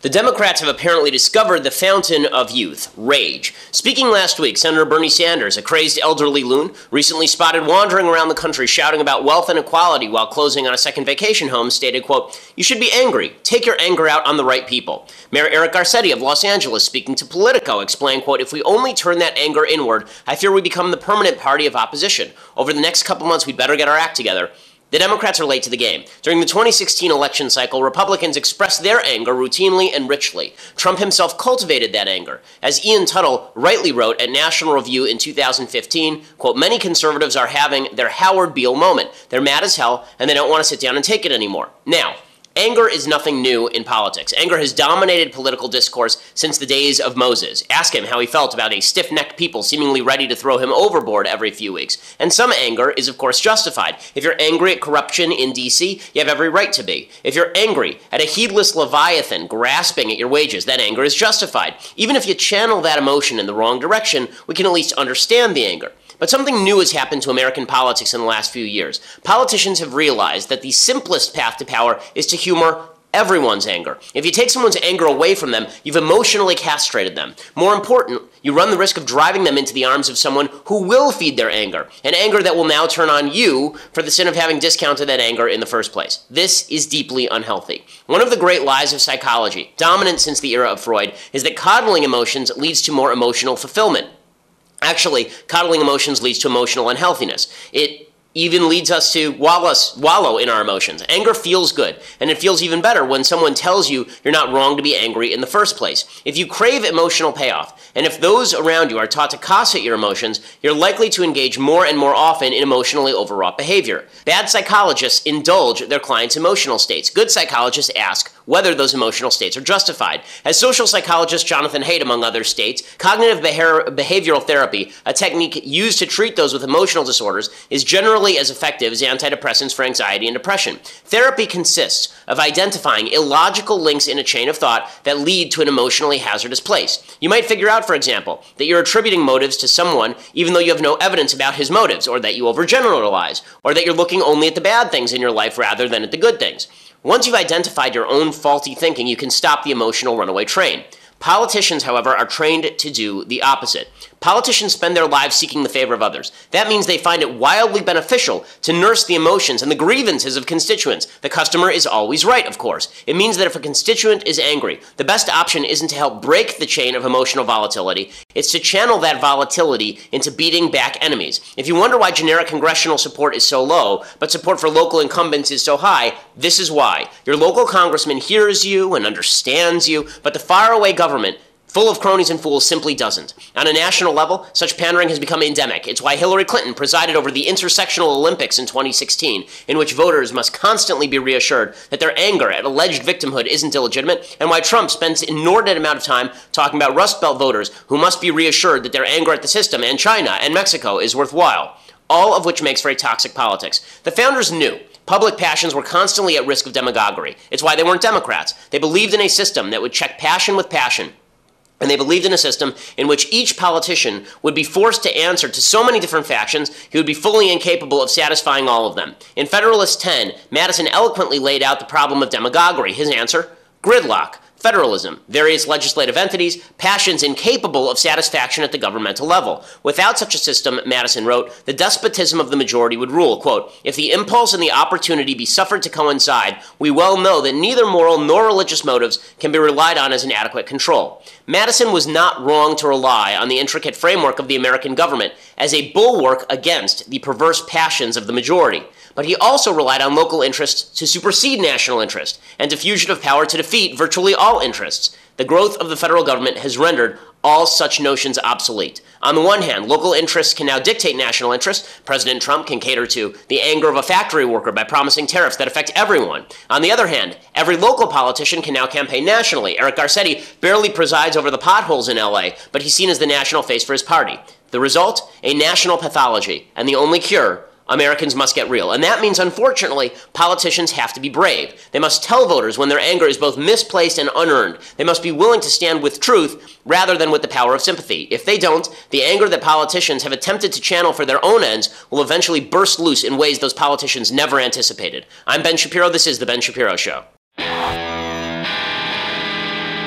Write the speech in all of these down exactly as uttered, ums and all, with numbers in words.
The Democrats have apparently discovered the fountain of youth, rage. Speaking last week, Senator Bernie Sanders, a crazed elderly loon, recently spotted wandering around the country shouting about wealth and equality while closing on a second vacation home, stated, quote, "You should be angry. Take your anger out on the right people." Mayor Eric Garcetti of Los Angeles, speaking to Politico, explained, quote, "If we only turn that anger inward, I fear we become the permanent party of opposition. Over the next couple months, we'd better get our act together." The Democrats are late to the game. During the twenty sixteen election cycle, Republicans expressed their anger routinely and richly. Trump himself cultivated that anger. As Ian Tuttle rightly wrote at National Review in two thousand fifteen, quote, "Many conservatives are having their Howard Beale moment. They're mad as hell, and they don't want to sit down and take it anymore." Now, anger is nothing new in politics. Anger has dominated political discourse since the days of Moses. Ask him how he felt about a stiff-necked people seemingly ready to throw him overboard every few weeks. And some anger is, of course, justified. If you're angry at corruption in D C, you have every right to be. If you're angry at a heedless Leviathan grasping at your wages, that anger is justified. Even if you channel that emotion in the wrong direction, we can at least understand the anger. But something new has happened to American politics in the last few years. Politicians have realized that the simplest path to power is to humor everyone's anger. If you take someone's anger away from them, you've emotionally castrated them. More important, you run the risk of driving them into the arms of someone who will feed their anger, an anger that will now turn on you for the sin of having discounted that anger in the first place. This is deeply unhealthy. One of the great lies of psychology, dominant since the era of Freud, is that coddling emotions leads to more emotional fulfillment. Actually, coddling emotions leads to emotional unhealthiness. It even leads us to wallow, wallow in our emotions. Anger feels good, and it feels even better when someone tells you you're not wrong to be angry in the first place. If you crave emotional payoff, and if those around you are taught to cosset your emotions, you're likely to engage more and more often in emotionally overwrought behavior. Bad psychologists indulge their clients' emotional states. Good psychologists ask whether those emotional states are justified. As social psychologist Jonathan Haidt, among others, states, cognitive behavioral therapy, a technique used to treat those with emotional disorders, is generally as effective as antidepressants for anxiety and depression. Therapy consists of identifying illogical links in a chain of thought that lead to an emotionally hazardous place. You might figure out, for example, that you're attributing motives to someone even though you have no evidence about his motives, or that you overgeneralize, or that you're looking only at the bad things in your life rather than at the good things. Once you've identified your own faulty thinking, you can stop the emotional runaway train. Politicians, however, are trained to do the opposite. Politicians spend their lives seeking the favor of others. That means they find it wildly beneficial to nurse the emotions and the grievances of constituents. The customer is always right, of course. It means that if a constituent is angry, the best option isn't to help break the chain of emotional volatility. It's to channel that volatility into beating back enemies. If you wonder why generic congressional support is so low, but support for local incumbents is so high, this is why. Your local congressman hears you and understands you, but the faraway government, full of cronies and fools, simply doesn't. On a national level, such pandering has become endemic. It's why Hillary Clinton presided over the intersectional Olympics in twenty sixteen, in which voters must constantly be reassured that their anger at alleged victimhood isn't illegitimate, and why Trump spends an inordinate amount of time talking about Rust Belt voters who must be reassured that their anger at the system and China and Mexico is worthwhile. All of which makes very toxic politics. The founders knew public passions were constantly at risk of demagoguery. It's why they weren't Democrats. They believed in a system that would check passion with passion. And they believed in a system in which each politician would be forced to answer to so many different factions, he would be fully incapable of satisfying all of them. In Federalist ten, Madison eloquently laid out the problem of demagoguery. His answer? Gridlock. Federalism, various legislative entities, passions incapable of satisfaction at the governmental level. Without such a system, Madison wrote, the despotism of the majority would rule. Quote, if the impulse and the opportunity be suffered to coincide, we well know that neither moral nor religious motives can be relied on as an adequate control. Madison was not wrong to rely on the intricate framework of the American government as a bulwark against the perverse passions of the majority. But he also relied on local interests to supersede national interest, and diffusion of power to defeat virtually all interests. The growth of the federal government has rendered all such notions obsolete. On the one hand, local interests can now dictate national interests. President Trump can cater to the anger of a factory worker by promising tariffs that affect everyone. On the other hand, every local politician can now campaign nationally. Eric Garcetti barely presides over the potholes in L A, but he's seen as the national face for his party. The result? A national pathology, and the only cure, Americans must get real. And that means, unfortunately, politicians have to be brave. They must tell voters when their anger is both misplaced and unearned. They must be willing to stand with truth rather than with the power of sympathy. If they don't, the anger that politicians have attempted to channel for their own ends will eventually burst loose in ways those politicians never anticipated. I'm Ben Shapiro. This is The Ben Shapiro Show.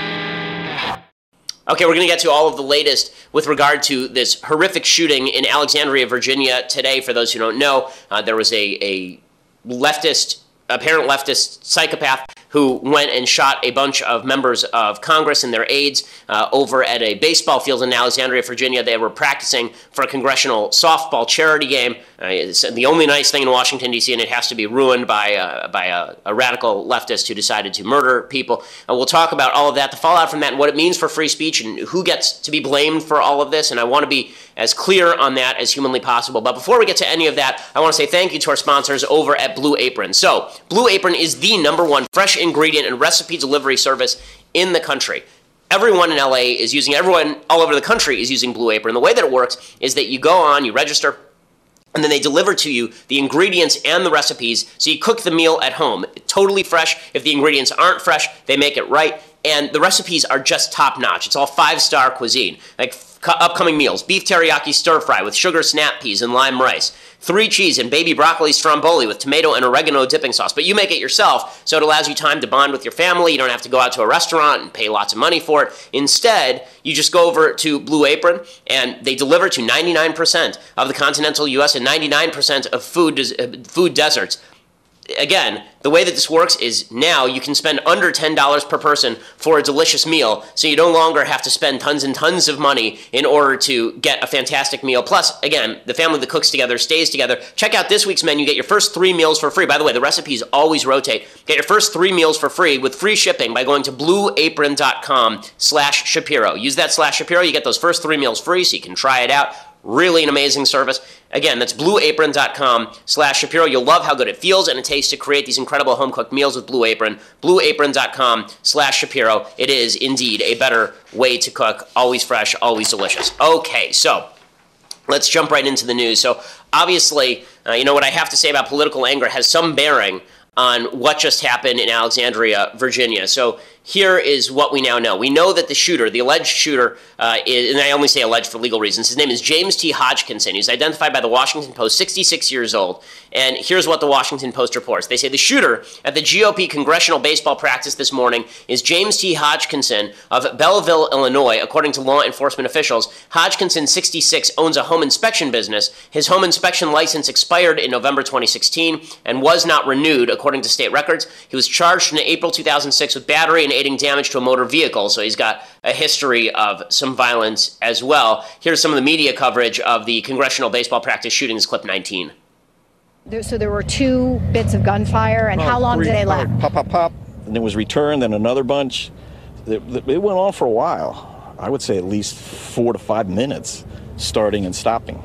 Okay, we're going to get to all of the latest with regard to this horrific shooting in Alexandria, Virginia today. For those who don't know, uh, there was a, a leftist, apparent leftist psychopath who went and shot a bunch of members of Congress and their aides uh, over at a baseball field in Alexandria, Virginia. They were practicing for a congressional softball charity game. Uh, it's the only nice thing in Washington, D C, and it has to be ruined by, uh, by a, a radical leftist who decided to murder people. And we'll talk about all of that, the fallout from that, and what it means for free speech, and who gets to be blamed for all of this. And I want to be as clear on that as humanly possible. But before we get to any of that, I want to say thank you to our sponsors over at Blue Apron. So, Blue Apron is the number one fresh ingredient and recipe delivery service in the country. Everyone in L A is using, everyone all over the country is using Blue Apron. The way that it works is that you go on, you register, and then they deliver to you the ingredients and the recipes, so you cook the meal at home. Totally fresh. If the ingredients aren't fresh, they make it right. And the recipes are just top-notch. It's all five-star cuisine. Like upcoming meals, beef teriyaki stir-fry with sugar snap peas and lime rice, three cheese and baby broccoli stromboli with tomato and oregano dipping sauce. But you make it yourself, so it allows you time to bond with your family. You don't have to go out to a restaurant and pay lots of money for it. Instead, you just go over to Blue Apron, and they deliver to ninety-nine percent of the continental U S and ninety-nine percent of food, des- food deserts. Again, the way that this works is now you can spend under ten dollars per person for a delicious meal, so you no longer have to spend tons and tons of money in order to get a fantastic meal. Plus, again, the family that cooks together stays together. Check out this week's menu. Get your first three meals for free. By the way, the recipes always rotate. Get your first three meals for free with free shipping by going to blueapron.com slash Shapiro. Use that slash Shapiro. You get those first three meals free, so you can try it out. Really an amazing service. Again, that's blueapron.com slash Shapiro. You'll love how good it feels and it tastes to create these incredible home-cooked meals with Blue Apron. blueapron.com slash Shapiro. It is indeed a better way to cook. Always fresh, always delicious. Okay, so let's jump right into the news. So obviously, uh, you know, what I have to say about political anger has some bearing on what just happened in Alexandria, Virginia. So here is what we now know. We know that the shooter, the alleged shooter, uh, is, and I only say alleged for legal reasons, his name is James T. Hodgkinson. He's identified by the Washington Post, sixty-six years old. And here's what the Washington Post reports. They say the shooter at the G O P congressional baseball practice this morning is James T. Hodgkinson of Belleville, Illinois. According to law enforcement officials, Hodgkinson, sixty-six, owns a home inspection business. His home inspection license expired in November twenty sixteen and was not renewed, according to state records. He was charged in April two thousand six with battery and aiding damage to a motor vehicle, so he's got a history of some violence as well. Here's some of the media coverage of the congressional baseball practice shootings, clip nineteen. There, so there were two bits of gunfire, and oh, how long three, did they last? Pop, pop, pop, and it was returned, then another bunch. It, it went on for a while. I would say at least four to five minutes, starting and stopping.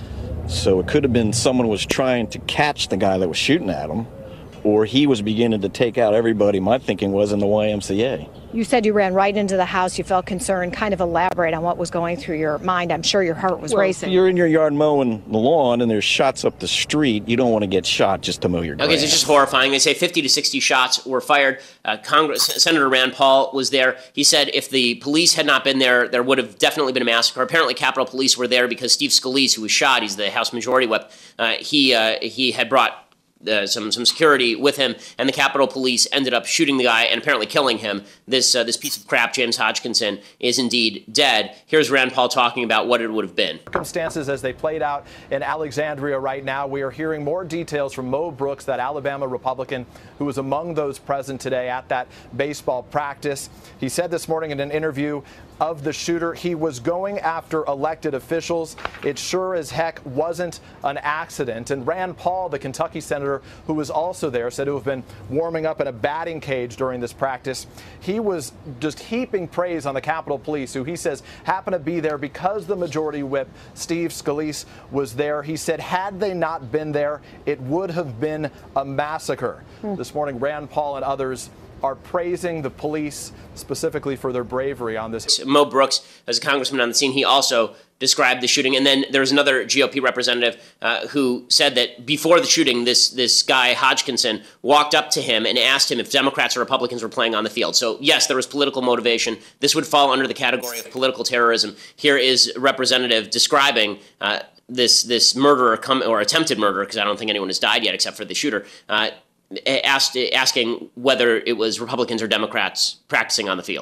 So it could have been someone was trying to catch the guy that was shooting at him, or he was beginning to take out everybody, my thinking was, in the Y M C A. You said you ran right into the house. You felt concerned. Kind of elaborate on what was going through your mind. I'm sure your heart was well, racing. If you're in your yard mowing the lawn and there's shots up the street, you don't want to get shot just to mow your grass. Okay, so it's just horrifying. They say fifty to sixty shots were fired. Uh, Congress, Senator Rand Paul was there. He said if the police had not been there, there would have definitely been a massacre. Apparently, Capitol Police were there because Steve Scalise, who was shot, he's the House Majority Whip, uh, he, uh, he had brought Uh, some some security with him, and the Capitol Police ended up shooting the guy and apparently killing him. This uh, this piece of crap, James Hodgkinson, is indeed dead. Here's Rand Paul talking about what it would have been. Circumstances as they played out in Alexandria right now. We are hearing more details from Mo Brooks, that Alabama Republican who was among those present today at that baseball practice. He said this morning in an interview of the shooter, he was going after elected officials. It sure as heck wasn't an accident. And Rand Paul, the Kentucky senator who was also there, said to have been warming up in a batting cage during this practice. He was just heaping praise on the Capitol Police, who he says happened to be there because the Majority Whip, Steve Scalise, was there. He said had they not been there, it would have been a massacre. Mm. This morning, Rand Paul and others are praising the police specifically for their bravery on this. Mo Brooks, as a congressman on the scene, he also described the shooting. And then there was another G O P representative uh, who said that before the shooting, this this guy, Hodgkinson, walked up to him and asked him if Democrats or Republicans were playing on the field. So, yes, there was political motivation. This would fall under the category of political terrorism. Here is a representative describing uh, this, this murderer, come, or attempted murder, because I don't think anyone has died yet except for the shooter, uh, Asked, asking whether it was Republicans or Democrats practicing on the field.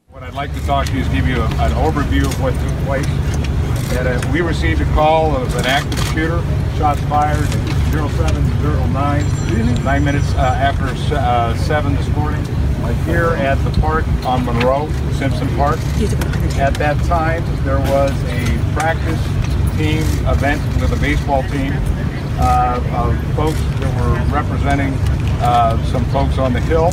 What I'd like to talk to you is give you a, an overview of what took place. And, uh, we received a call of an active shooter, shots fired at zero seven zero nine, nine minutes uh, after uh, seven this morning, uh, here at the park on Monroe, Simpson Park. At that time, there was a practice team event with a baseball team uh, of folks that were representing uh, some folks on the Hill.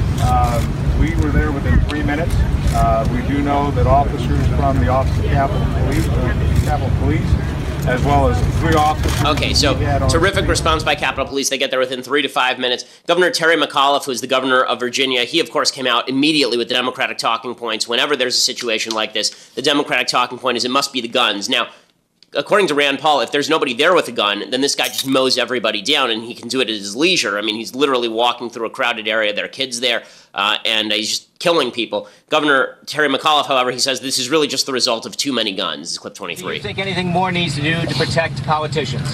Uh, we were there within three minutes. Uh, we do know that officers from the Office of Capitol Police, uh, Capitol Police, as well as three officers. Okay, so terrific response by Capitol Police. They get there within three to five minutes. Governor Terry McAuliffe, who's the governor of Virginia, he, of course, came out immediately with the Democratic talking points. Whenever there's a situation like this, the Democratic talking point is it must be the guns. Now, according to Rand Paul, if there's nobody there with a gun, then this guy just mows everybody down, and he can do it at his leisure. I mean, he's literally walking through a crowded area. There are kids there, uh, and he's just killing people. Governor Terry McAuliffe, however, he says this is really just the result of too many guns. This is clip twenty-three. Do you think anything more needs to do to protect politicians?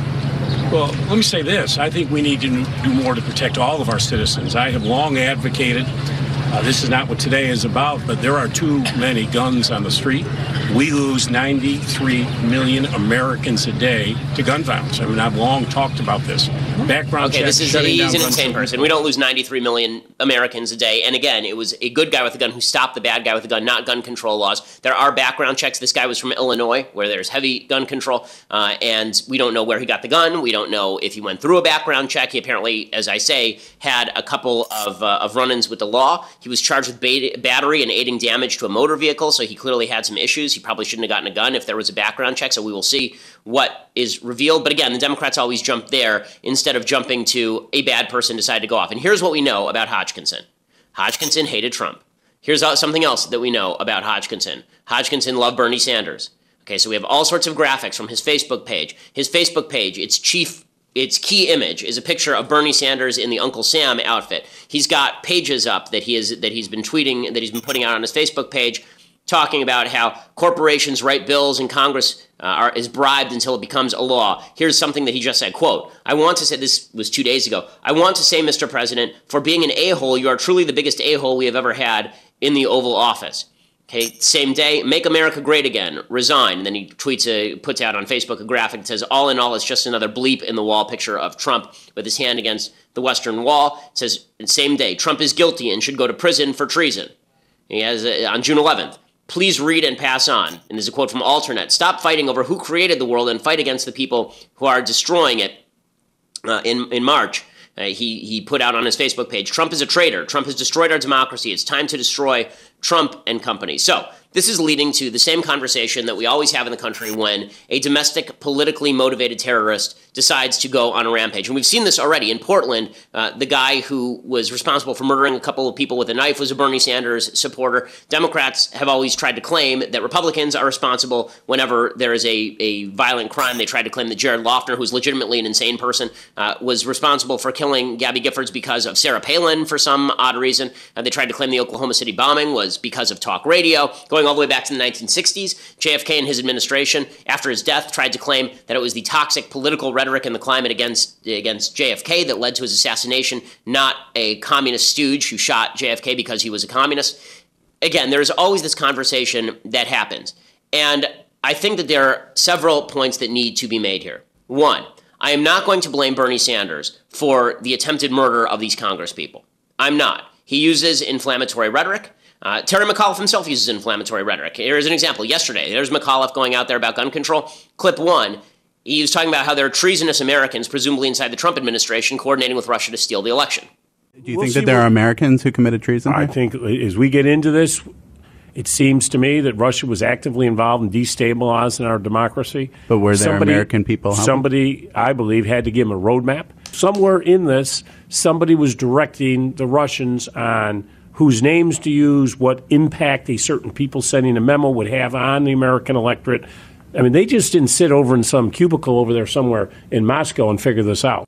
Well, let me say this. I think we need to do more to protect all of our citizens. I have long advocated, uh, this is not what today is about, but there are too many guns on the street. We lose ninety-three million Americans a day to gun violence. I mean, I've long talked about this. Background okay, checks, this is shutting he's down an insane person. We don't lose ninety-three million Americans a day. And again, it was a good guy with a gun who stopped the bad guy with a gun, not gun control laws. There are background checks. This guy was from Illinois, where there's heavy gun control, uh, and we don't know where he got the gun. We don't know if he went through a background check. He apparently, as I say, had a couple of uh, of run-ins with the law. He was charged with ba- battery and aiding damage to a motor vehicle, so he clearly had some issues. He probably shouldn't have gotten a gun if there was a background check, so we will see what is revealed. But again, the Democrats always jump there instead of jumping to a bad person decided to go off. And here's what we know about Hodgkinson. Hodgkinson hated Trump. Here's something else that we know about Hodgkinson. Hodgkinson loved Bernie Sanders. Okay, so we have all sorts of graphics from his Facebook page. His Facebook page, its chief Its key image is a picture of Bernie Sanders in the Uncle Sam outfit. He's got pages up that he is that he's been tweeting, that he's been putting out on his Facebook page, talking about how corporations write bills and Congress uh, are, is bribed until it becomes a law. Here's something that he just said, quote, I want to say, this was two days ago, I want to say, Mister President, for being an a-hole, you are truly the biggest a-hole we have ever had in the Oval Office. Okay, same day, make America great again, resign. And then he tweets, a, puts out on Facebook a graphic that says, all in all, it's just another bleep in the wall picture of Trump with his hand against the Western Wall. It says, same day, Trump is guilty and should go to prison for treason. He has, uh, on June eleventh, please read and pass on. And there's a quote from Alternet, stop fighting over who created the world and fight against the people who are destroying it. Uh, in, in March, uh, he, he put out on his Facebook page, Trump is a traitor. Trump has destroyed our democracy. It's time to destroy Trump and company. So this is leading to the same conversation that we always have in the country when a domestic, politically motivated terrorist decides to go on a rampage. And we've seen this already in Portland. Uh, the guy who was responsible for murdering a couple of people with a knife was a Bernie Sanders supporter. Democrats have always tried to claim that Republicans are responsible whenever there is a, a violent crime. They tried to claim that Jared Loughner, who's legitimately an insane person, uh, was responsible for killing Gabby Giffords because of Sarah Palin for some odd reason. Uh, they tried to claim the Oklahoma City bombing was because of talk radio. Going all the way back to the nineteen sixties, J F K and his administration, after his death, tried to claim that it was the toxic political rhetoric and the climate against against J F K that led to his assassination, not a communist stooge who shot J F K because he was a communist. Again, there's always this conversation that happens. And I think that there are several points that need to be made here. One, I am not going to blame Bernie Sanders for the attempted murder of these congresspeople. I'm not. He uses inflammatory rhetoric. Uh, Terry McAuliffe himself uses inflammatory rhetoric. Here's an example. Yesterday, there's McAuliffe going out there about gun control. Clip one, he was talking about how there are treasonous Americans, presumably inside the Trump administration, coordinating with Russia to steal the election. Do you we'll think that there are Americans who committed treason? I think as we get into this, it seems to me that Russia was actively involved in destabilizing our democracy. But were there somebody, American people helping? Somebody, I believe, had to give them a roadmap. Somewhere in this, somebody was directing the Russians on whose names to use, what impact a certain people sending a memo would have on the American electorate. I mean, they just didn't sit over in some cubicle over there somewhere in Moscow and figure this out.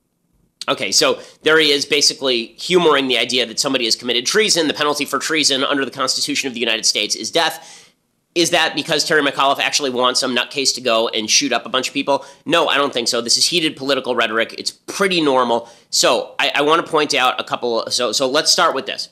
Okay, so there he is basically humoring the idea that somebody has committed treason. The penalty for treason under the Constitution of the United States is death. Is that because Terry McAuliffe actually wants some nutcase to go and shoot up a bunch of people? No, I don't think so. This is heated political rhetoric. It's pretty normal. So I, I want to point out a couple. So, so let's start with this.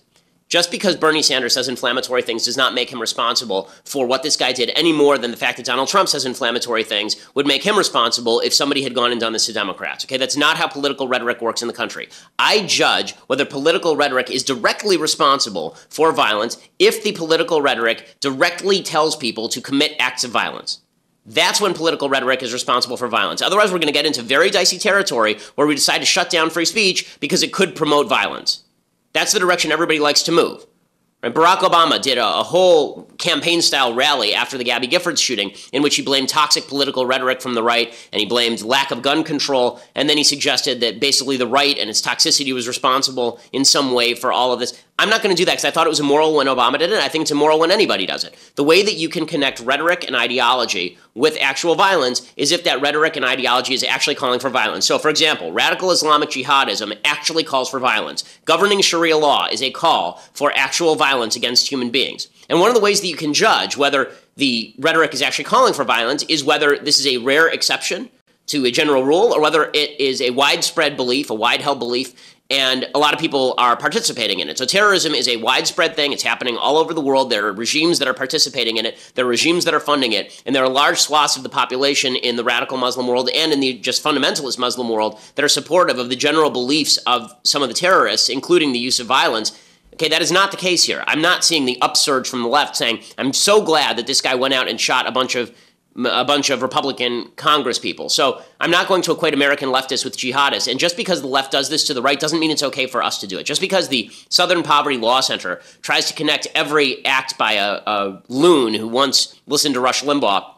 Just because Bernie Sanders says inflammatory things does not make him responsible for what this guy did any more than the fact that Donald Trump says inflammatory things would make him responsible if somebody had gone and done this to Democrats. Okay, that's not how political rhetoric works in the country. I judge whether political rhetoric is directly responsible for violence if the political rhetoric directly tells people to commit acts of violence. That's when political rhetoric is responsible for violence. Otherwise, we're going to get into very dicey territory where we decide to shut down free speech because it could promote violence. That's the direction everybody likes to move. Right? Barack Obama did a, a whole campaign-style rally after the Gabby Giffords shooting in which he blamed toxic political rhetoric from the right, and he blamed lack of gun control, and then he suggested that basically the right and its toxicity was responsible in some way for all of this. I'm not going to do that because I thought it was immoral when Obama did it. I think it's immoral when anybody does it. The way that you can connect rhetoric and ideology with actual violence is if that rhetoric and ideology is actually calling for violence. So, for example, radical Islamic jihadism actually calls for violence. Governing Sharia law is a call for actual violence against human beings. And one of the ways that you can judge whether the rhetoric is actually calling for violence is whether this is a rare exception to a general rule or whether it is a widespread belief, a wide-held belief, and a lot of people are participating in it. So terrorism is a widespread thing. It's happening all over the world. There are regimes that are participating in it. There are regimes that are funding it. And there are large swaths of the population in the radical Muslim world and in the just fundamentalist Muslim world that are supportive of the general beliefs of some of the terrorists, including the use of violence. Okay, that is not the case here. I'm not seeing the upsurge from the left saying, I'm so glad that this guy went out and shot a bunch of a bunch of Republican Congress people. So I'm not going to equate American leftists with jihadists. And just because the left does this to the right doesn't mean it's okay for us to do it. Just because the Southern Poverty Law Center tries to connect every act by a, a loon who once listened to Rush Limbaugh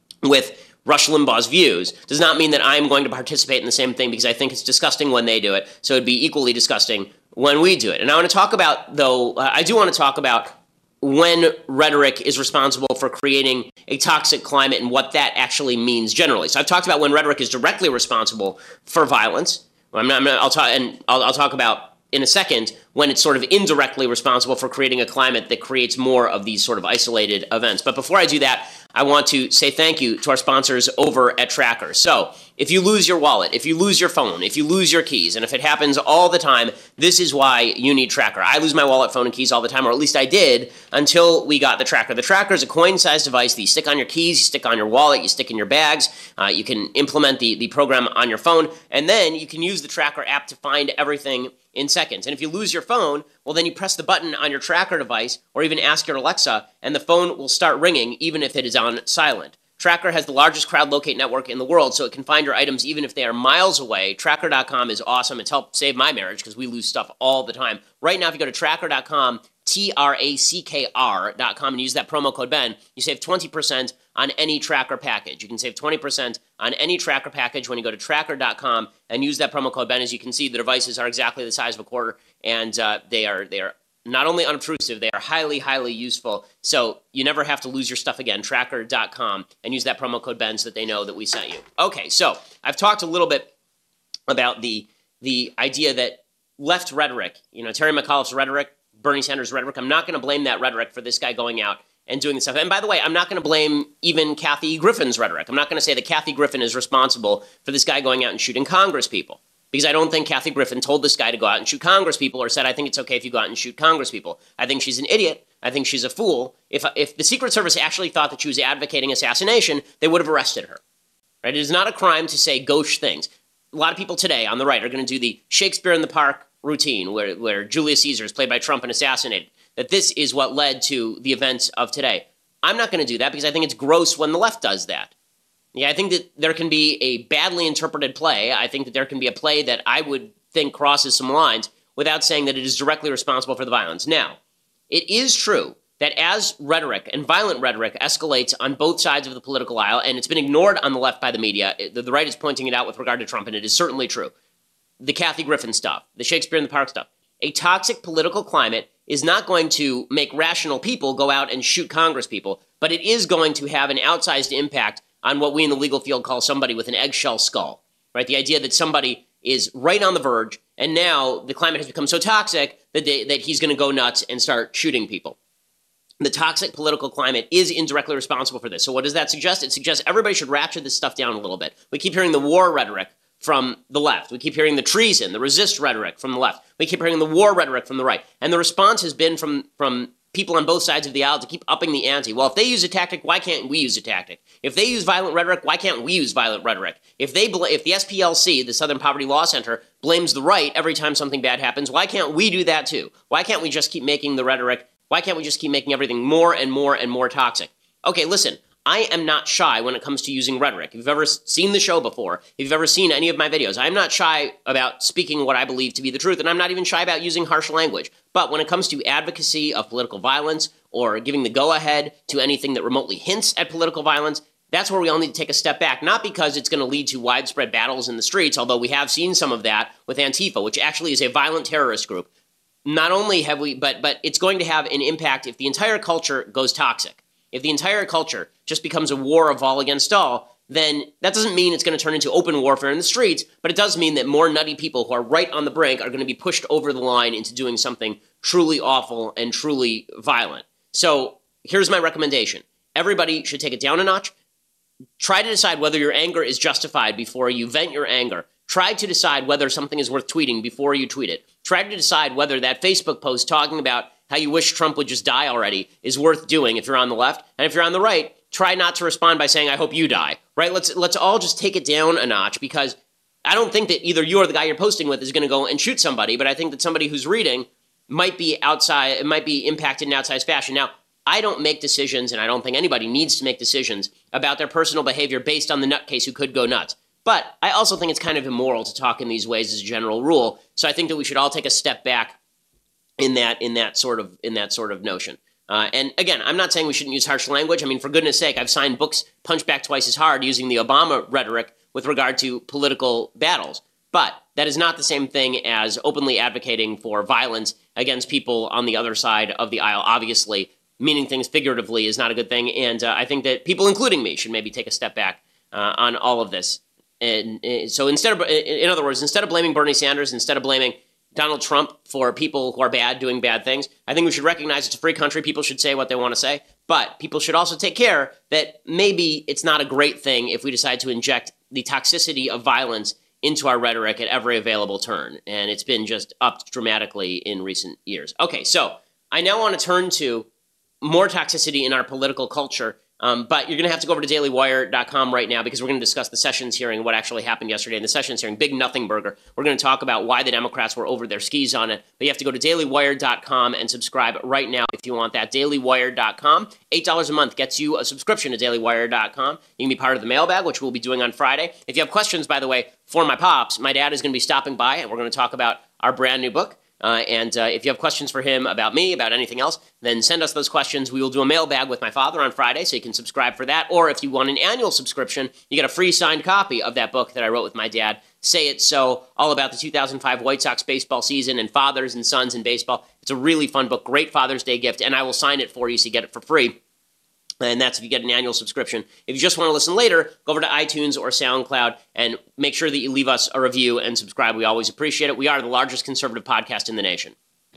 with Rush Limbaugh's views does not mean that I'm going to participate in the same thing because I think it's disgusting when they do it. So it'd be equally disgusting when we do it. And I want to talk about, though, uh, I do want to talk about when rhetoric is responsible for creating a toxic climate and what that actually means generally. So I've talked about when rhetoric is directly responsible for violence. I'm not, I'm not, I'll talk, and I'll, I'll talk about in a second when it's sort of indirectly responsible for creating a climate that creates more of these sort of isolated events. But before I do that, I want to say thank you to our sponsors over at Tracker. So if you lose your wallet, if you lose your phone, if you lose your keys, and if it happens all the time, this is why you need Tracker. I lose my wallet, phone, and keys all the time, or at least I did until we got the Tracker. The Tracker is a coin-sized device that you stick on your keys, you stick on your wallet, you stick in your bags. Uh, you can implement the, the program on your phone, and then you can use the Tracker app to find everything in seconds. And if you lose your phone, well, then you press the button on your Tracker device or even ask your Alexa, and the phone will start ringing even if it is on silent. Tracker has the largest crowd locate network in the world, so it can find your items even if they are miles away. Tracker dot com is awesome. It's helped save my marriage because we lose stuff all the time. Right now, if you go to Tracker dot com, T R A C K R dot com, and use that promo code Ben, you save twenty percent on any Tracker package. You can save twenty percent on any Tracker package when you go to Tracker dot com and use that promo code Ben. As you can see, the devices are exactly the size of a quarter, and uh, they are they are not only unobtrusive, they are highly, highly useful. So you never have to lose your stuff again. Tracker dot com, and use that promo code Ben so that they know that we sent you. Okay, so I've talked a little bit about the the idea that left rhetoric, you know, Terry McAuliffe's rhetoric, Bernie Sanders' rhetoric, I'm not going to blame that rhetoric for this guy going out and doing this stuff. And by the way, I'm not going to blame even Kathy Griffin's rhetoric. I'm not going to say that Kathy Griffin is responsible for this guy going out and shooting Congress people, because I don't think Kathy Griffin told this guy to go out and shoot Congress people or said, I think it's okay if you go out and shoot Congress people. I think she's an idiot. I think she's a fool. If, if the Secret Service actually thought that she was advocating assassination, they would have arrested her. Right? It is not a crime to say gauche things. A lot of people today on the right are going to do the Shakespeare in the Park routine where, where Julius Caesar is played by Trump and assassinated, that this is what led to the events of today. I'm not going to do that because I think it's gross when the left does that. Yeah, I think that there can be a badly interpreted play. I think that there can be a play that I would think crosses some lines without saying that it is directly responsible for the violence. Now, it is true that as rhetoric and violent rhetoric escalates on both sides of the political aisle, and it's been ignored on the left by the media, the, the right is pointing it out with regard to Trump, and it is certainly true. The Kathy Griffin stuff, the Shakespeare in the Park stuff. A toxic political climate is not going to make rational people go out and shoot Congress people, but it is going to have an outsized impact on what we in the legal field call somebody with an eggshell skull, right? The idea that somebody is right on the verge, and now the climate has become so toxic that, they, that he's going to go nuts and start shooting people. The toxic political climate is indirectly responsible for this. So what does that suggest? It suggests everybody should ratchet this stuff down a little bit. We keep hearing the war rhetoric from the left. We keep hearing the treason, the resist rhetoric from the left. We keep hearing the war rhetoric from the right. And the response has been from, from people on both sides of the aisle to keep upping the ante. Well, if they use a tactic, why can't we use a tactic? If they use violent rhetoric, why can't we use violent rhetoric? If they, bl- if the S P L C, the Southern Poverty Law Center, blames the right every time something bad happens, why can't we do that too? Why can't we just keep making the rhetoric? Why can't we just keep making everything more and more and more toxic? Okay, listen. I am not shy when it comes to using rhetoric. If you've ever seen the show before, if you've ever seen any of my videos, I'm not shy about speaking what I believe to be the truth, and I'm not even shy about using harsh language. But when it comes to advocacy of political violence or giving the go-ahead to anything that remotely hints at political violence, that's where we all need to take a step back, not because it's going to lead to widespread battles in the streets, although we have seen some of that with Antifa, which actually is a violent terrorist group. Not only have we, but but it's going to have an impact if the entire culture goes toxic. If the entire culture just becomes a war of all against all, then that doesn't mean it's going to turn into open warfare in the streets, but it does mean that more nutty people who are right on the brink are going to be pushed over the line into doing something truly awful and truly violent. So here's my recommendation. Everybody should take it down a notch. Try to decide whether your anger is justified before you vent your anger. Try to decide whether something is worth tweeting before you tweet it. Try to decide whether that Facebook post talking about how you wish Trump would just die already is worth doing if you're on the left. And if you're on the right, try not to respond by saying, I hope you die, right? Let's let's all just take it down a notch, because I don't think that either you or the guy you're posting with is going to go and shoot somebody, but I think that somebody who's reading might be outside, it might be impacted in outsized fashion. Now, I don't make decisions, and I don't think anybody needs to make decisions about their personal behavior based on the nutcase who could go nuts. But I also think it's kind of immoral to talk in these ways as a general rule. So I think that we should all take a step back in that in that sort of in that sort of notion. Uh, and again, I'm not saying we shouldn't use harsh language. I mean, for goodness sake, I've signed books Punch Back Twice as Hard using the Obama rhetoric with regard to political battles. But that is not the same thing as openly advocating for violence against people on the other side of the aisle. Obviously, meaning things figuratively is not a good thing. And uh, I think that people, including me, should maybe take a step back uh, on all of this. And, and so instead of, in other words, instead of blaming Bernie Sanders, instead of blaming Donald Trump for people who are bad doing bad things, I think we should recognize it's a free country. People should say what they want to say, but people should also take care that maybe it's not a great thing if we decide to inject the toxicity of violence into our rhetoric at every available turn. And it's been just upped dramatically in recent years. Okay, so I now want to turn to more toxicity in our political culture. Um, but you're going to have to go over to daily wire dot com right now, because we're going to discuss the Sessions hearing, what actually happened yesterday in the Sessions hearing. Big nothing burger. We're going to talk about why the Democrats were over their skis on it. But you have to go to daily wire dot com and subscribe right now if you want that. daily wire dot com. eight dollars a month gets you a subscription to daily wire dot com. You can be part of the mailbag, which we'll be doing on Friday. If you have questions, by the way, for my pops, my dad is going to be stopping by, and we're going to talk about our brand new book. Uh, and uh, if you have questions for him about me, about anything else, then send us those questions. We will do a mailbag with my father on Friday, so you can subscribe for that. Or if you want an annual subscription, you get a free signed copy of that book that I wrote with my dad, Say It So, all about the two thousand five White Sox baseball season and fathers and sons in baseball. It's a really fun book, great Father's Day gift, and I will sign it for you so you get it for free. And that's if you get an annual subscription. If you just want to listen later, go over to iTunes or SoundCloud and make sure that you leave us a review and subscribe. We always appreciate it. We are the largest conservative podcast in the nation.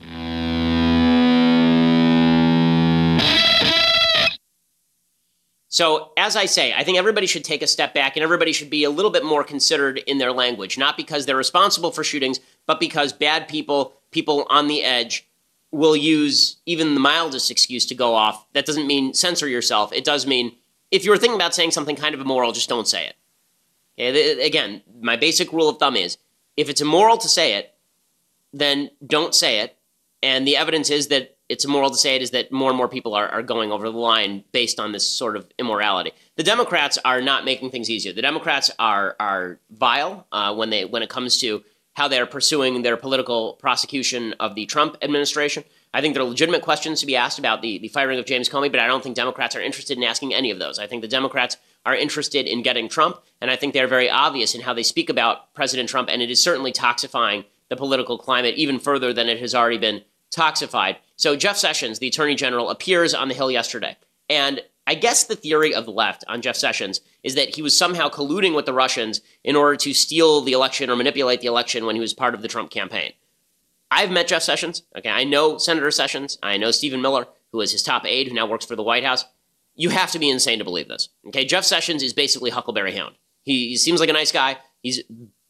So, as I say, I think everybody should take a step back, and everybody should be a little bit more considered in their language, not because they're responsible for shootings, but because bad people, people on the edge, will use even the mildest excuse to go off. That doesn't mean censor yourself. It does mean if you're thinking about saying something kind of immoral, just don't say it. Okay? Again, my basic rule of thumb is if it's immoral to say it, then don't say it. And the evidence is that it's immoral to say it is that more and more people are, are going over the line based on this sort of immorality. The Democrats are not making things easier. The Democrats are are vile uh, when they when it comes to how they're pursuing their political prosecution of the Trump administration. I think there are legitimate questions to be asked about the, the firing of James Comey, but I don't think Democrats are interested in asking any of those. I think the Democrats are interested in getting Trump, and I think they're very obvious in how they speak about President Trump, and it is certainly toxifying the political climate even further than it has already been toxified. So Jeff Sessions, the Attorney General, appears on the Hill yesterday, and I guess the theory of the left on Jeff Sessions is that he was somehow colluding with the Russians in order to steal the election or manipulate the election when he was part of the Trump campaign. I've met Jeff Sessions. Okay, I know Senator Sessions. I know Stephen Miller, who is his top aide, who now works for the White House. You have to be insane to believe this. Okay, Jeff Sessions is basically Huckleberry Hound. He, he seems like a nice guy. He's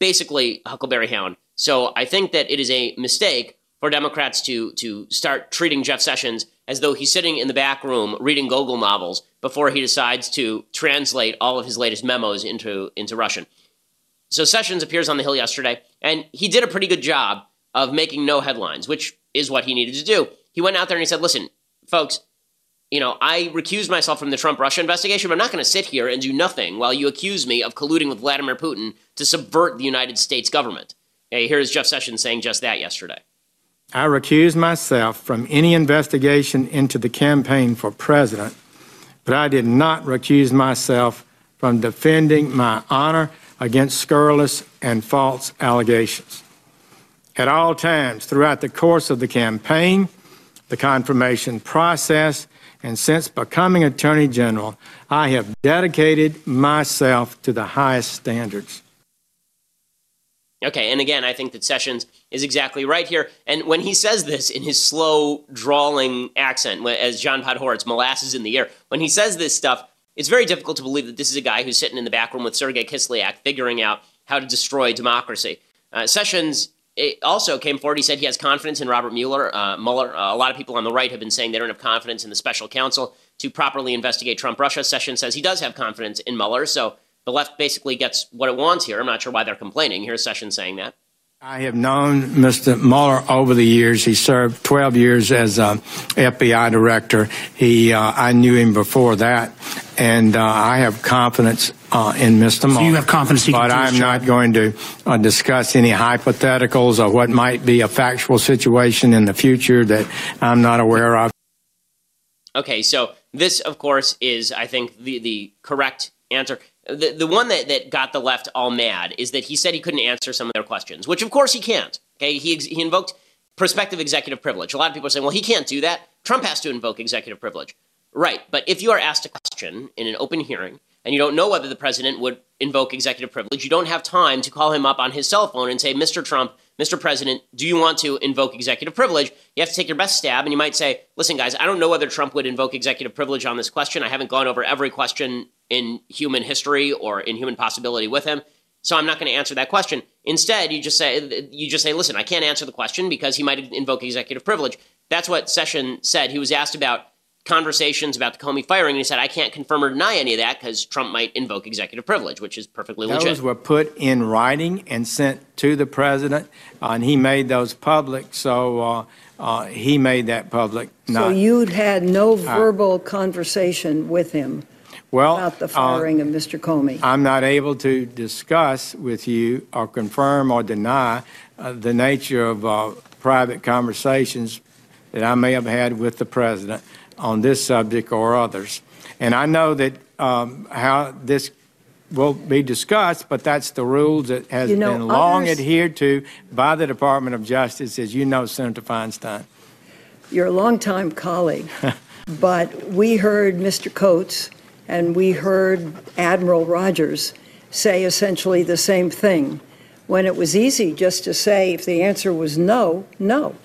basically Huckleberry Hound. So I think that it is a mistake for Democrats to to start treating Jeff Sessions as though he's sitting in the back room reading Gogol novels before he decides to translate all of his latest memos into, into Russian. So Sessions appears on the Hill yesterday, and he did a pretty good job of making no headlines, which is what he needed to do. He went out there and he said, listen, folks, you know, I recused myself from the Trump-Russia investigation, but I'm not going to sit here and do nothing while you accuse me of colluding with Vladimir Putin to subvert the United States government. Okay, here's Jeff Sessions saying just that yesterday. I recuse myself from any investigation into the campaign for president, but I did not recuse myself from defending my honor against scurrilous and false allegations. At all times throughout the course of the campaign, the confirmation process, and since becoming Attorney General, I have dedicated myself to the highest standards. Okay, and again, I think that Sessions is exactly right here. And when he says this in his slow, drawling accent, as John Podhoretz, molasses in the air, when he says this stuff, it's very difficult to believe that this is a guy who's sitting in the back room with Sergei Kislyak figuring out how to destroy democracy. Uh, Sessions also came forward. He said he has confidence in Robert Mueller. Uh, Mueller. Uh, a lot of people on the right have been saying they don't have confidence in the special counsel to properly investigate Trump-Russia. Sessions says he does have confidence in Mueller, so the left basically gets what it wants here. I'm not sure why they're complaining. Here's Sessions saying that. I have known Mister Mueller over the years. He served twelve years as a F B I director. He, uh, I knew him before that, and uh, I have confidence uh, in Mister Mueller. So you have confidence he can but do his I'm job? not going to uh, discuss any hypotheticals or what might be a factual situation in the future that I'm not aware of. Okay, so this, of course, is, I think, the, the correct answer. The the one that, that got the left all mad is that he said he couldn't answer some of their questions, which of course he can't. Okay, he he invoked prospective executive privilege. A lot of people are saying, well, he can't do that. Trump has to invoke executive privilege. Right, but if you are asked a question in an open hearing and you don't know whether the president would invoke executive privilege, you don't have time to call him up on his cell phone and say, Mister Trump, Mister President, do you want to invoke executive privilege? You have to take your best stab, and you might say, listen, guys, I don't know whether Trump would invoke executive privilege on this question. I haven't gone over every question in human history or in human possibility with him, so I'm not going to answer that question. Instead, you just say, you just say, listen, I can't answer the question because he might invoke executive privilege. That's what Sessions said. He was asked about conversations about the Comey firing, and he said, I can't confirm or deny any of that because Trump might invoke executive privilege, which is perfectly legit. Those were put in writing and sent to the president, uh, and he made those public, so uh, uh, he made that public. So not, you'd had no verbal uh, conversation with him well, about the firing uh, of Mister Comey? I'm not able to discuss with you or confirm or deny uh, the nature of uh, private conversations that I may have had with the president on this subject or others. And I know that um, how this will be discussed, but that's the rules that has you know, been long others, adhered to by the Department of Justice, as you know, Senator Feinstein. You're a longtime colleague, but we heard Mister Coates and we heard Admiral Rogers say essentially the same thing, when it was easy just to say if the answer was no, no.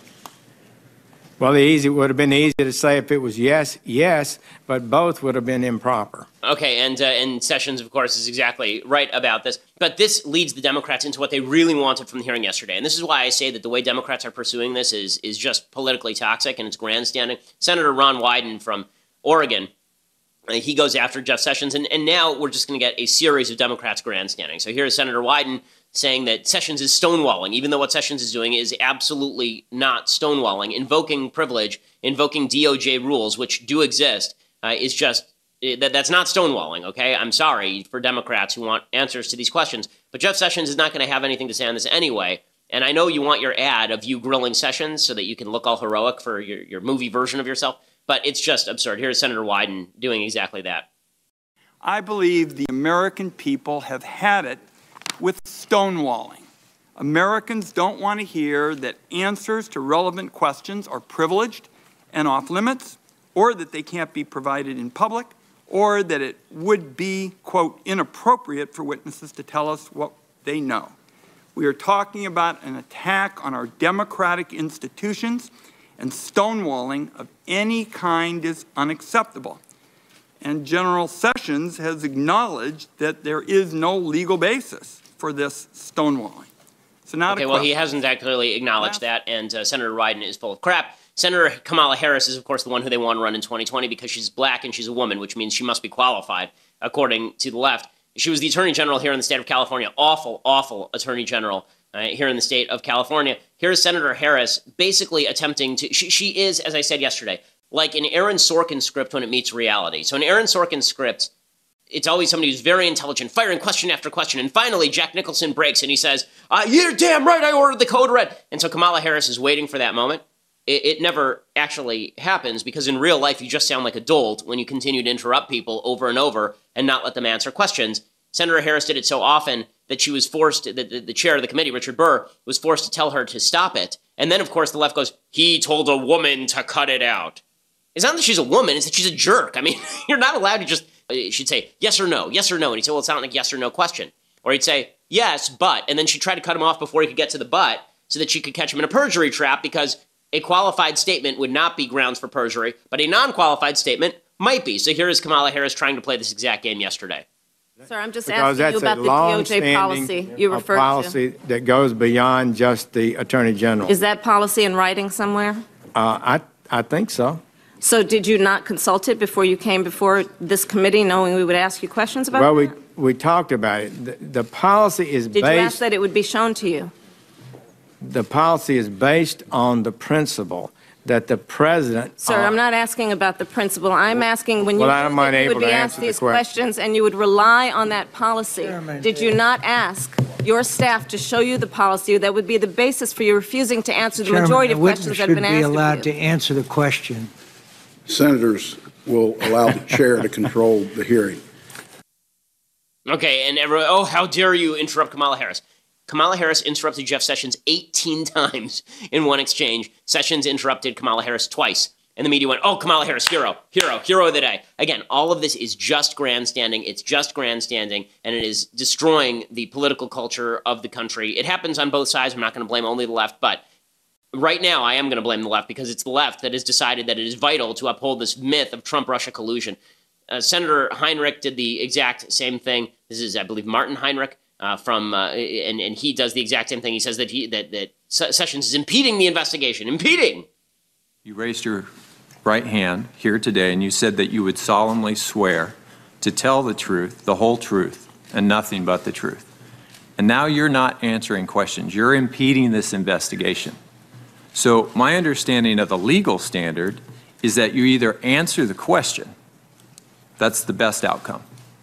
Well, the easy would have been easy to say if it was yes, yes, but both would have been improper. Okay, and uh, and Sessions, of course, is exactly right about this. But this leads the Democrats into what they really wanted from the hearing yesterday. And this is why I say that the way Democrats are pursuing this is is just politically toxic and it's grandstanding. Senator Ron Wyden from Oregon, uh, he goes after Jeff Sessions. And, and now we're just going to get a series of Democrats grandstanding. So here's Senator Wyden saying that Sessions is stonewalling, even though what Sessions is doing is absolutely not stonewalling. Invoking privilege, invoking D O J rules, which do exist, uh, is just, that that's not stonewalling, okay? I'm sorry for Democrats who want answers to these questions, but Jeff Sessions is not going to have anything to say on this anyway. And I know you want your ad of you grilling Sessions so that you can look all heroic for your, your movie version of yourself, but it's just absurd. Here's Senator Wyden doing exactly that. I believe the American people have had it with stonewalling. Americans don't want to hear that answers to relevant questions are privileged and off limits, or that they can't be provided in public, or that it would be, quote, inappropriate for witnesses to tell us what they know. We are talking about an attack on our democratic institutions, and stonewalling of any kind is unacceptable. And General Sessions has acknowledged that there is no legal basis for this stonewalling. So now okay, to well, he questions. hasn't clearly acknowledged that, and uh, Senator Wyden is full of crap. Senator Kamala Harris is, of course, the one who they want to run in twenty twenty because she's black and she's a woman, which means she must be qualified, according to the left. She was the Attorney General here in the state of California. Awful, awful Attorney General uh, here in the state of California. Here's Senator Harris basically attempting to, she, she is, as I said yesterday, like an Aaron Sorkin script when it meets reality. So in Aaron Sorkin script, it's always somebody who's very intelligent, firing question after question. And finally, Jack Nicholson breaks and he says, uh, you're damn right, I ordered the code red. And so Kamala Harris is waiting for that moment. It, it never actually happens because in real life, you just sound like a dolt when you continue to interrupt people over and over and not let them answer questions. Senator Harris did it so often that she was forced, the, the, the chair of the committee, Richard Burr, was forced to tell her to stop it. And then, of course, the left goes, he told a woman to cut it out. It's not that she's a woman, it's that she's a jerk. I mean, you're not allowed to just, she'd say, yes or no, yes or no. And he'd say, well, it's not like a yes or no question. Or he'd say, yes, but. And then she'd try to cut him off before he could get to the but so that she could catch him in a perjury trap because a qualified statement would not be grounds for perjury, but a non-qualified statement might be. So here is Kamala Harris trying to play this exact game yesterday. Sir, I'm just Because asking you that's about a the D O J long-standing policy you referred policy to. that goes beyond just the Attorney General. Is that policy in writing somewhere? Uh, I, I think so. So did you not consult it before you came before this committee, knowing we would ask you questions about Well, it? we, we talked about it. The, the policy is Did based... you ask that it would be shown to you? The policy is based on the principle that the president... Sir, I'm not asking about the principle. I'm asking when you Well, I'm knew that you unable would be to asked answer the these question. questions and you would rely on that policy. Did you not ask your staff to show you the policy that would be the basis for you refusing to answer the majority of questions that have been asked Chairman, a witness of should be allowed you? to answer the question. Senators will allow the chair to control the hearing. Okay, and everyone, oh, how dare you interrupt Kamala Harris. Kamala Harris interrupted Jeff Sessions eighteen times in one exchange. Sessions interrupted Kamala Harris twice. And the media went, oh, Kamala Harris, hero, hero, hero of the day. Again, all of this is just grandstanding. It's just grandstanding, and it is destroying the political culture of the country. It happens on both sides. I'm not going to blame only the left, but right now I am going to blame the left because it's the left that has decided that it is vital to uphold this myth of Trump-Russia collusion. Uh, Senator Heinrich did the exact same thing. This is, I believe, Martin Heinrich. Uh, from uh, and and he does the exact same thing. He says that he that that Sessions is impeding the investigation. Impeding. You raised your right hand here today, and you said that you would solemnly swear to tell the truth, the whole truth, and nothing but the truth. And now you're not answering questions. You're impeding this investigation. So my understanding of the legal standard is that you either answer the question. That's the best outcome.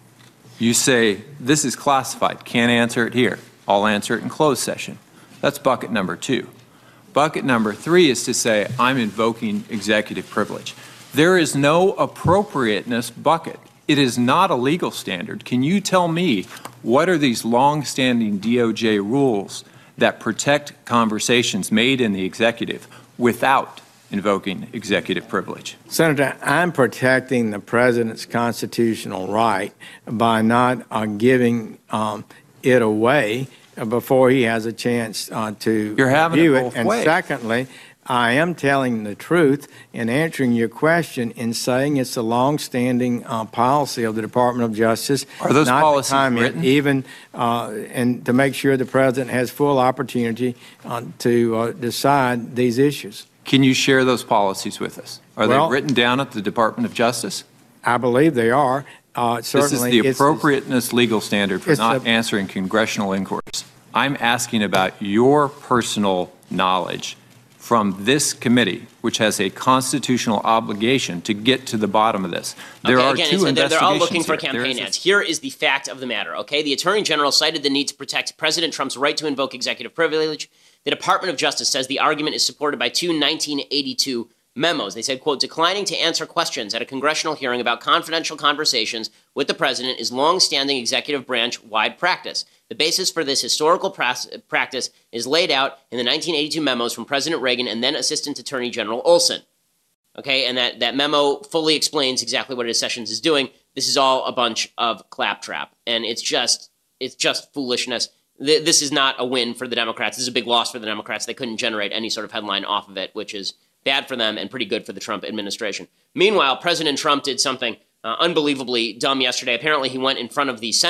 You say, this is classified, can't answer it here. I'll answer it in closed session. That's bucket number two. Bucket number three is to say, I'm invoking executive privilege. There is no appropriateness bucket. It is not a legal standard. Can you tell me what are these long-standing D O J rules that protect conversations made in the executive without invoking executive privilege? Senator, I'm protecting the president's constitutional right by not uh, giving um, it away before he has a chance uh, to You're having review it it. both And ways. secondly, I am telling the truth in answering your question in saying it's a long-standing uh, policy of the Department of Justice. Are those not policies to comment, written? even uh, and to make sure the president has full opportunity uh, to uh, decide these issues. Can you share those policies with us? Are Well, they written down at the Department of Justice? I believe they are. Uh, This is certainly, the it's- appropriateness legal standard for it's not a- answering congressional inquiries. I'm asking about your personal knowledge from this committee, which has a constitutional obligation to get to the bottom of this. There okay, are again, two it's, they're, investigations they're all looking for here. There campaign is a- ads. Here is the fact of the matter, okay? The Attorney General cited the need to protect President Trump's right to invoke executive privilege. The Department of Justice says the argument is supported by two nineteen eighty-two memos. They said, quote, declining to answer questions at a congressional hearing about confidential conversations with the president is long-standing executive branch-wide practice. The basis for this historical practice is laid out in the nineteen eighty-two memos from President Reagan and then Assistant Attorney General Olson. Okay, and that, that memo fully explains exactly what it is Sessions is doing. This is all a bunch of claptrap, and it's just it's just foolishness. Th- this is not a win for the Democrats. This is a big loss for the Democrats. They couldn't generate any sort of headline off of it, which is bad for them and pretty good for the Trump administration. Meanwhile, President Trump did something uh, unbelievably dumb yesterday. Apparently, he went in front of the Senate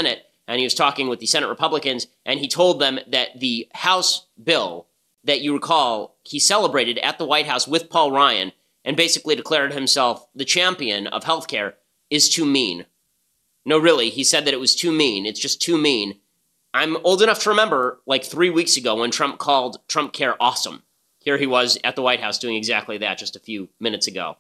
and he was talking with the Senate Republicans, and he told them that the House bill that you recall he celebrated at the White House with Paul Ryan and basically declared himself the champion of health care is too mean. No, really, he said that it was too mean. It's just too mean. I'm old enough to remember like three weeks ago when Trump called Trump Care awesome. Here he was at the White House doing exactly that just a few minutes ago.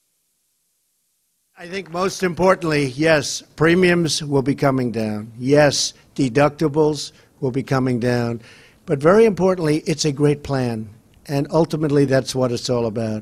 I think most importantly, yes, premiums will be coming down. Yes, deductibles will be coming down. But very importantly, it's a great plan. And ultimately, that's what it's all about.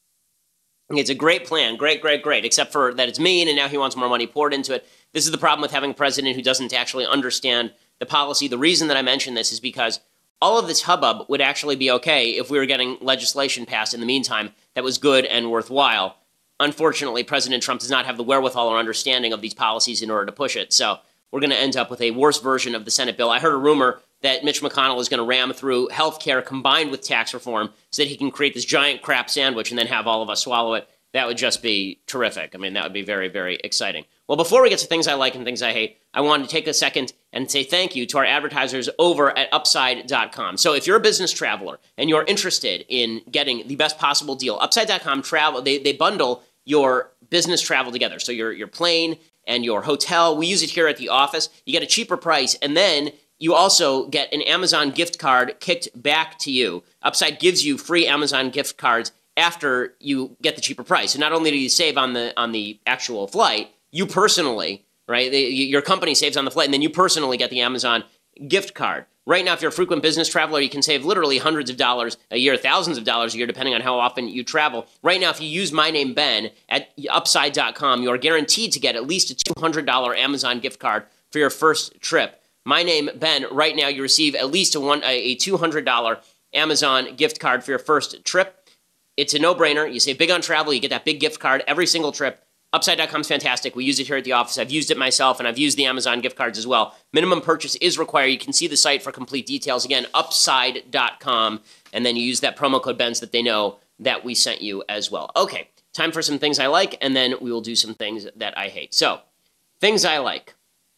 It's a great plan. Great, great, great. Except for that it's mean and now he wants more money poured into it. This is the problem with having a president who doesn't actually understand the policy. The reason that I mention this is because all of this hubbub would actually be okay if we were getting legislation passed in the meantime that was good and worthwhile. Unfortunately, President Trump does not have the wherewithal or understanding of these policies in order to push it. So we're going to end up with a worse version of the Senate bill. I heard a rumor that Mitch McConnell is going to ram through health care combined with tax reform so that he can create this giant crap sandwich and then have all of us swallow it. That would just be terrific. I mean, that would be very, very exciting. Well, before we get to things I like and things I hate, I wanted to take a second and say thank you to our advertisers over at Upside dot com. So if you're a business traveler and you're interested in getting the best possible deal, Upside dot com travel, they, they bundle your business travel together. So your, your plane and your hotel, we use it here at the office. You get a cheaper price, and then you also get an Amazon gift card kicked back to you. Upside gives you free Amazon gift cards after you get the cheaper price. So not only do you save on the on the actual flight, you personally, right, the, your company saves on the flight, and then you personally get the Amazon gift card. Right now, if you're a frequent business traveler, you can save literally hundreds of dollars a year, thousands of dollars a year, depending on how often you travel. Right now, if you use my name, Ben, at Upside dot com, you are guaranteed to get at least a two hundred dollars Amazon gift card for your first trip. My name, Ben, right now, you receive at least a, one, a two hundred dollars Amazon gift card for your first trip. It's a no-brainer. You save big on travel. You get that big gift card every single trip. Upside dot com is fantastic. We use it here at the office. I've used it myself, and I've used the Amazon gift cards as well. Minimum purchase is required. You can see the site for complete details. Again, Upside dot com, and then you use that promo code Ben so that they know that we sent you as well. Okay, time for some things I like, and then we will do some things that I hate. So, things I like.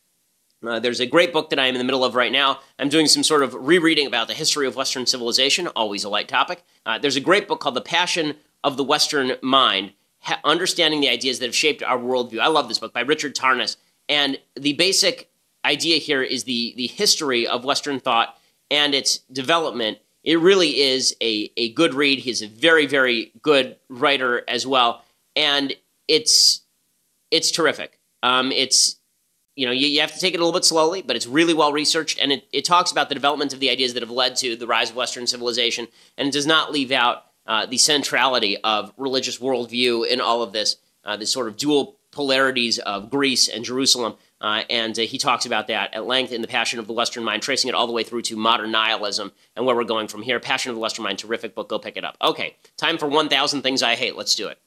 Uh, there's a great book that I am in the middle of right now. I'm doing some sort of rereading about the history of Western civilization, always a light topic. Uh, there's a great book called The Passion of the Western Mind, ha- Understanding the Ideas That Have Shaped Our Worldview. I love this book by Richard Tarnas. And the basic idea here is the, the history of Western thought and its development. It really is a, a good read. He's a very, very good writer as well. And it's it's terrific. Um, it's You know, you, you have to take it a little bit slowly, but it's really well researched, and it, it talks about the development of the ideas that have led to the rise of Western civilization, and it does not leave out uh, the centrality of religious worldview in all of this, uh, this sort of dual polarities of Greece and Jerusalem, uh, and uh, he talks about that at length in The Passion of the Western Mind, tracing it all the way through to modern nihilism and where we're going from here. Passion of the Western Mind, terrific book. Go pick it up. Okay, time for one thousand Things I Hate. Let's do it.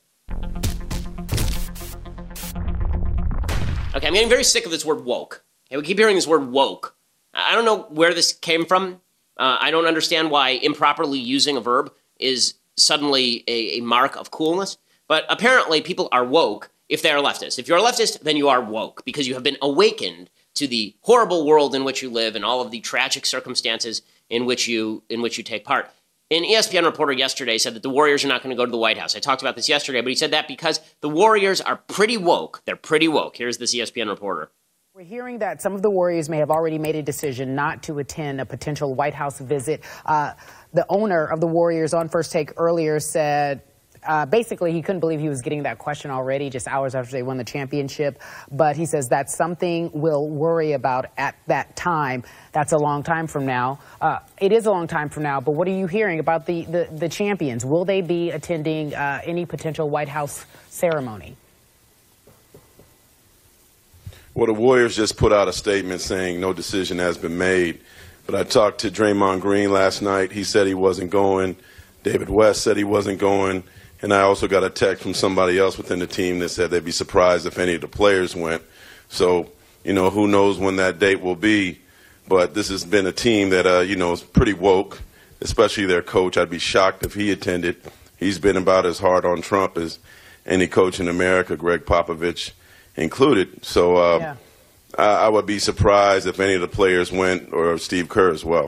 Okay, I'm getting very sick of this word woke. Okay, we keep hearing this word woke. I don't know where this came from. Uh, I don't understand why improperly using a verb is suddenly a, a mark of coolness. But apparently people are woke if they are leftist. If you're a leftist, then you are woke because you have been awakened to the horrible world in which you live and all of the tragic circumstances in which you in which you take part. An E S P N reporter yesterday said that the Warriors are not going to go to the White House. I talked about this yesterday, but he said that because the Warriors are pretty woke. They're pretty woke. Here's this E S P N reporter. We're hearing that some of the Warriors may have already made a decision not to attend a potential White House visit. Uh, the owner of the Warriors on First Take earlier said uh, basically he couldn't believe he was getting that question already just hours after they won the championship. But he says that's something we'll worry about at that time. That's a long time from now. Uh, it is a long time from now, but what are you hearing about the, the, the champions? Will they be attending uh, any potential White House ceremony? Well, the Warriors just put out a statement saying no decision has been made. But I talked to Draymond Green last night. He said he wasn't going. David West said he wasn't going. And I also got a text from somebody else within the team that said they'd be surprised if any of the players went. So, you know, who knows when that date will be. But this has been a team that, uh, you know, is pretty woke, especially their coach. I'd be shocked if he attended. He's been about as hard on Trump as any coach in America, Greg Popovich included. So, uh, yeah. I, I would be surprised if any of the players went, or Steve Kerr as well.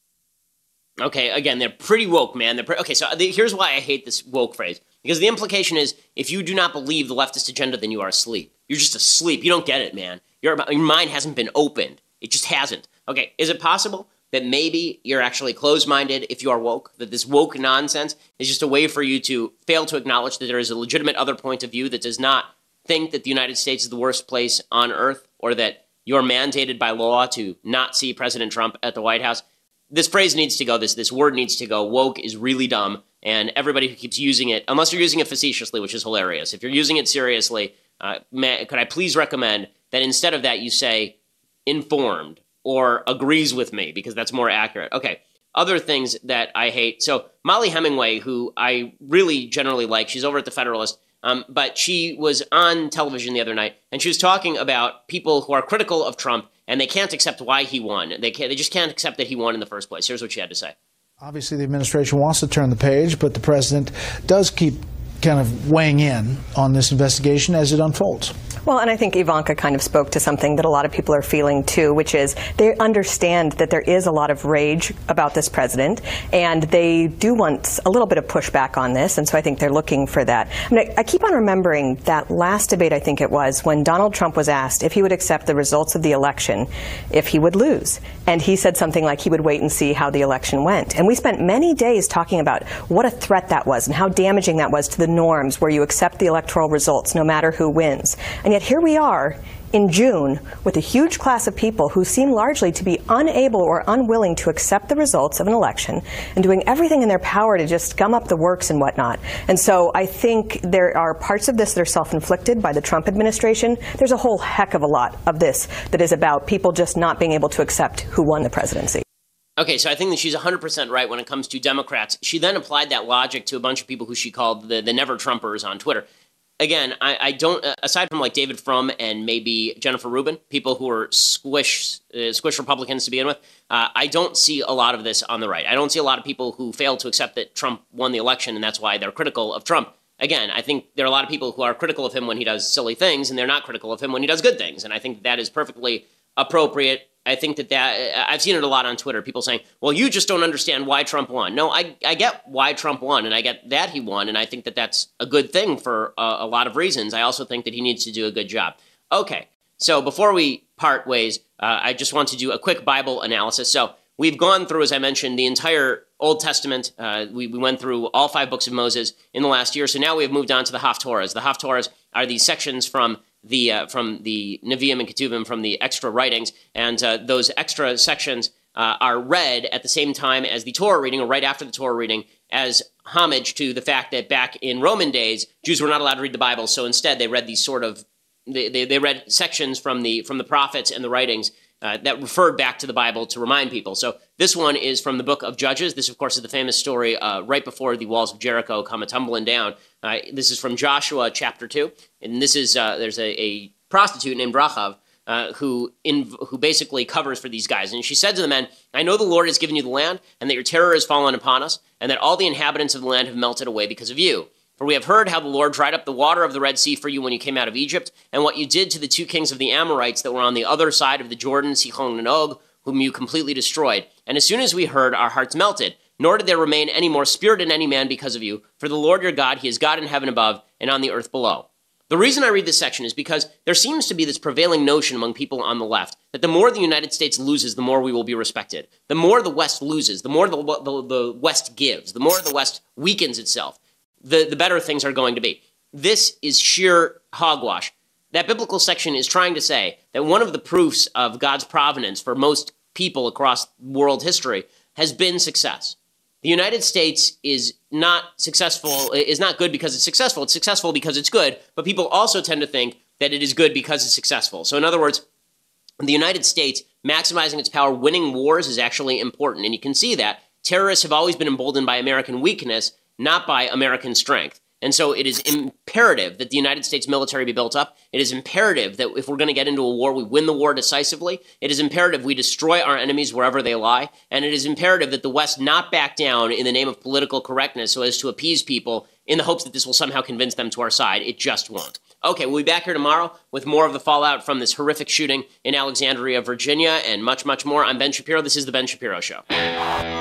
Okay, again, they're pretty woke, man. They're pre- okay, so the, here's why I hate this woke phrase. Because the implication is, if you do not believe the leftist agenda, then you are asleep. You're just asleep. You don't get it, man. Your, your mind hasn't been opened. It just hasn't. Okay, is it possible that maybe you're actually closed-minded if you are woke? That this woke nonsense is just a way for you to fail to acknowledge that there is a legitimate other point of view that does not think that the United States is the worst place on earth, or that you're mandated by law to not see President Trump at the White House? This phrase needs to go, this this word needs to go. Woke is really dumb, and everybody who keeps using it, unless you're using it facetiously, which is hilarious. If you're using it seriously, uh, may, could I please recommend that instead of that you say informed or agrees with me, because that's more accurate. Okay, other things that I hate. So Molly Hemingway, who I really generally like, she's over at the Federalist, um, but she was on television the other night, and she was talking about people who are critical of Trump, and they can't accept why he won. They can't, they just can't accept that he won in the first place. Here's what she had to say. Obviously, the administration wants to turn the page, but the president does keep kind of weighing in on this investigation as it unfolds. Well, and I think Ivanka kind of spoke to something that a lot of people are feeling too, which is they understand that there is a lot of rage about this president, and they do want a little bit of pushback on this, and so I think they're looking for that. I mean, I keep on remembering that last debate, I think it was, when Donald Trump was asked if he would accept the results of the election if he would lose. And he said something like he would wait and see how the election went. And we spent many days talking about what a threat that was and how damaging that was to the norms where you accept the electoral results no matter who wins. And yet here we are in June with a huge class of people who seem largely to be unable or unwilling to accept the results of an election and doing everything in their power to just gum up the works and whatnot. And so I think there are parts of this that are self-inflicted by the Trump administration. There's a whole heck of a lot of this that is about people just not being able to accept who won the presidency. Okay, so I think that she's one hundred percent right when it comes to Democrats. She then applied that logic to a bunch of people who she called the, the never-Trumpers on Twitter. Again, I, I don't, aside from like David Frum and maybe Jennifer Rubin, people who are squish, uh, squish Republicans to begin with, uh, I don't see a lot of this on the right. I don't see a lot of people who fail to accept that Trump won the election, and that's why they're critical of Trump. Again, I think there are a lot of people who are critical of him when he does silly things, and they're not critical of him when he does good things. And I think that is perfectly appropriate. I think that that, I've seen it a lot on Twitter, people saying, well, you just don't understand why Trump won. No, I, I get why Trump won, and I get that he won, and I think that that's a good thing for a, a lot of reasons. I also think that he needs to do a good job. Okay, so before we part ways, uh, I just want to do a quick Bible analysis. So we've gone through, as I mentioned, the entire Old Testament. Uh, we, we went through all five books of Moses in the last year, so now we have moved on to the Haftorahs. The Haftorahs are these sections from the uh, from the Nevi'im and Ketuvim, from the extra writings, and uh, those extra sections uh, are read at the same time as the Torah reading, or right after the Torah reading, as homage to the fact that back in Roman days, Jews were not allowed to read the Bible, so instead they read these sort of, they, they, they read sections from the from the prophets and the writings uh, that referred back to the Bible to remind people. So this one is from the book of Judges. This, of course, is the famous story uh, right before the walls of Jericho come a-tumbling down. Uh, this is from Joshua chapter two, and this is, uh, there's a, a prostitute named Rachav uh, who in, who basically covers for these guys. And she said to the men, I know the Lord has given you the land, and that your terror has fallen upon us, and that all the inhabitants of the land have melted away because of you. For we have heard how the Lord dried up the water of the Red Sea for you when you came out of Egypt, and what you did to the two kings of the Amorites that were on the other side of the Jordan, Sihon and Og, whom you completely destroyed. And as soon as we heard, our hearts melted, nor did there remain any more spirit in any man because of you. For the Lord your God, he is God in heaven above and on the earth below. The reason I read this section is because there seems to be this prevailing notion among people on the left that the more the United States loses, the more we will be respected. The more the West loses, the more the, the, the West gives, the more the West weakens itself, the, the better things are going to be. This is sheer hogwash. That biblical section is trying to say that one of the proofs of God's providence for most people across world history has been success. The United States is not successful, is not good because it's successful. It's successful because it's good, but people also tend to think that it is good because it's successful. So in other words, the United States maximizing its power, winning wars is actually important. And you can see that terrorists have always been emboldened by American weakness, not by American strength. And so it is imperative that the United States military be built up. It is imperative that if we're going to get into a war, we win the war decisively. It is imperative we destroy our enemies wherever they lie. And it is imperative that the West not back down in the name of political correctness so as to appease people in the hopes that this will somehow convince them to our side. It just won't. Okay, we'll be back here tomorrow with more of the fallout from this horrific shooting in Alexandria, Virginia, and much, much more. I'm Ben Shapiro. This is The Ben Shapiro Show.